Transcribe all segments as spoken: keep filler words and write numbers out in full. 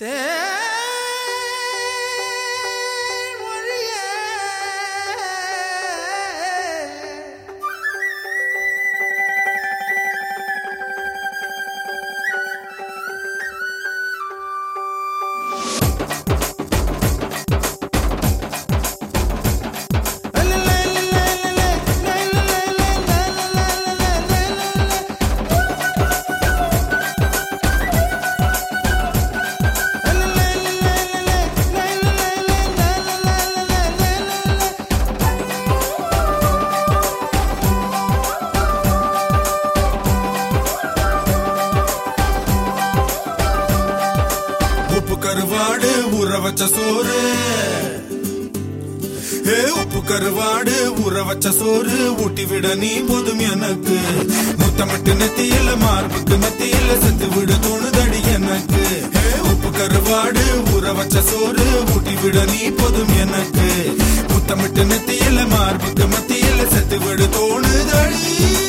கருவாடு ஊற வச்ச சோறு ஏ உப்பு கருவாடு ஊற வச்ச சோறு ஊட்டி விட நீ போதும் எனக்கு முத்தமிட்டு நெத்தியில மார்புக்கு நெத்தியில செத்து விட தோணுதடி எனக்கு ஏ உப்பு கருவாடு ஊற வச்ச சோறு ஊட்டி விட நீ போதும் எனக்கு முத்தமிட்டு நெத்தியில மார்புக்கு மத்தியில செத்து விட தோணுதடி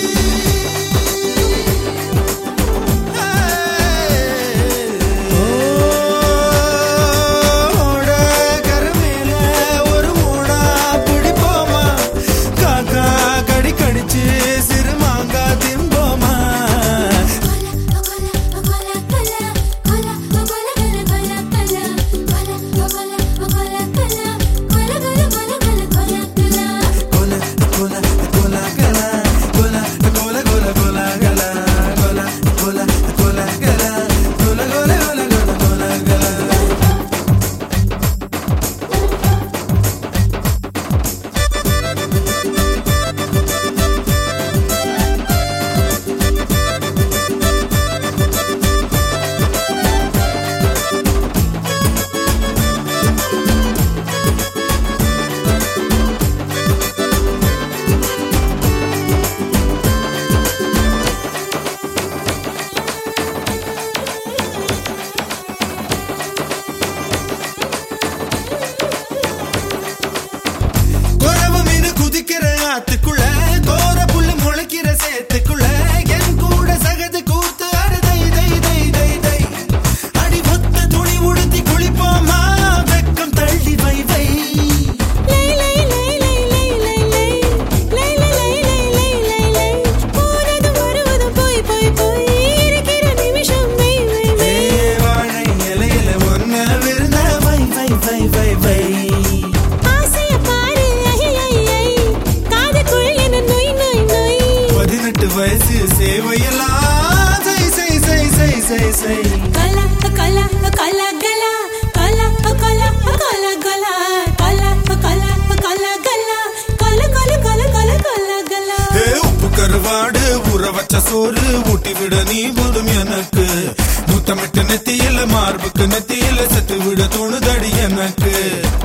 வயசு சேவையெல்லாம் செய் செய் செய் செய் செய் செய் கலா கலா கலா கலா கலா கலா கலா கலா கலா கலா கலா கலா கலா கலா கலா கலா கலா கலா ஏ உப்பு கருவாடு ஊற வச்ச சோறு ஊட்டி விட நீ போதும் எனக்கு முத்தமிட்டு நெத்தியில மார்புக்கு நெத்தியில செத்து விட தோணுதடி எனக்கு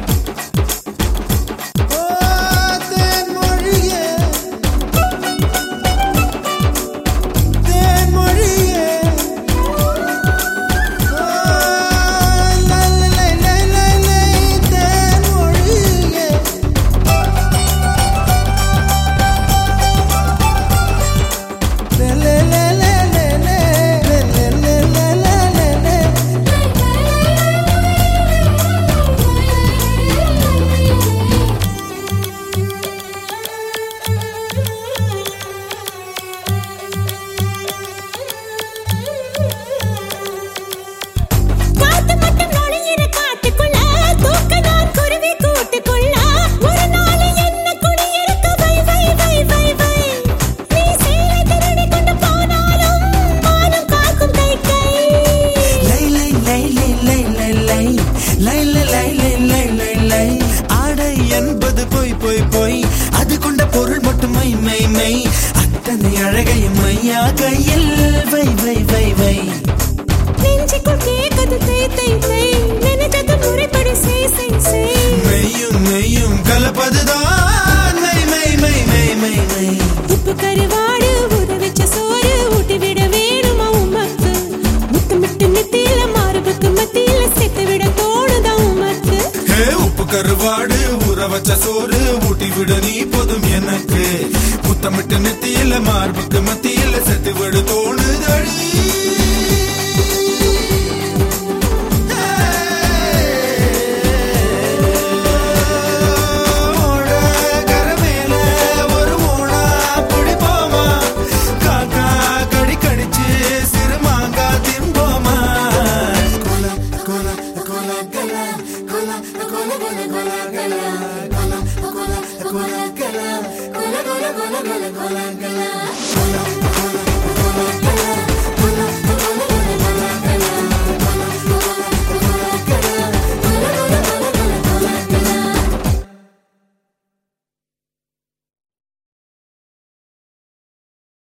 என்பது போய் போய் போய் அது கொண்ட பொருள் மட்டும் மை மை மை அத்தனை அழகையும் மையா கையில் வை வை வை வை நெஞ்சுக்குள் கேட்குது தை தை தை நினைத்தது முறைப்படி செய் செய் செய் மெய்யும் மெய்யும் கலப்பதுதான் மை மை மை மை மை மை உப்பு கருவாடு ஊற வச்ச சோறு ஊட்டி விட வேணுமா உமக்கு முத்தமிட்டு நெத்தியில மார்புக்கு மத்தியில செத்து விட தோணுதா உமக்கு ஏ உப்பு கருவாடு ஊற வச்ச சோறு ஊட்டி விட நீ போதும் எனக்கு முத்தமிட்டு நெத்தியில மார்புக்கு மத்தியில செத்து விட தோணுதடி கொல கொல கொல கொல கொல